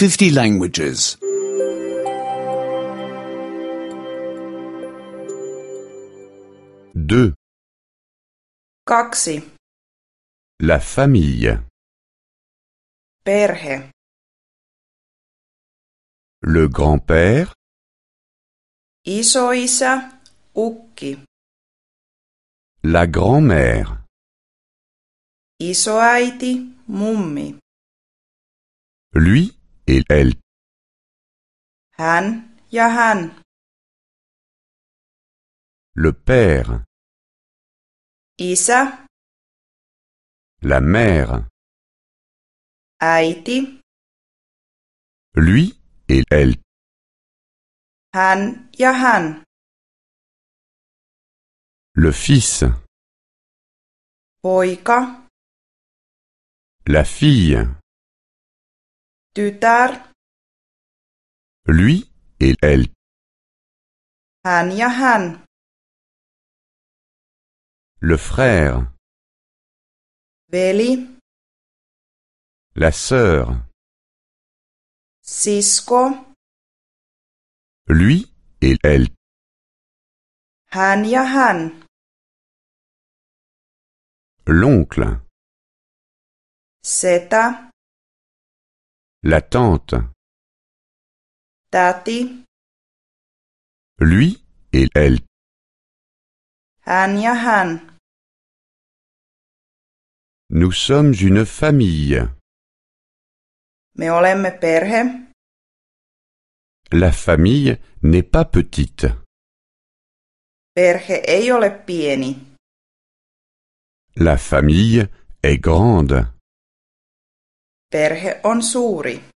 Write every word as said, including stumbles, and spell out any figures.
fifty languages. deux. Kaksi. La famille. Perhe. Le grand-père. Isoisä, ukki. La grand-mère. Isoäiti, mummi. Lui et elle. Hän ja hän. Le père. Isä, La mère. äiti. Lui et elle. Hän ja hän. Le fils. Poika. La fille. Tytär. Lui et elle. Hän ja hän. Le frère. Veli. La sœur. Sisko. Lui et elle. Hän ja hän. L'oncle. Setä. La tante. Täti. Lui et elle. Hän ja hän. Nous sommes une famille. Me olemme perhe. La famille n'est pas petite. Perhe ei ole pieni. La famille est grande. Perhe on suuri.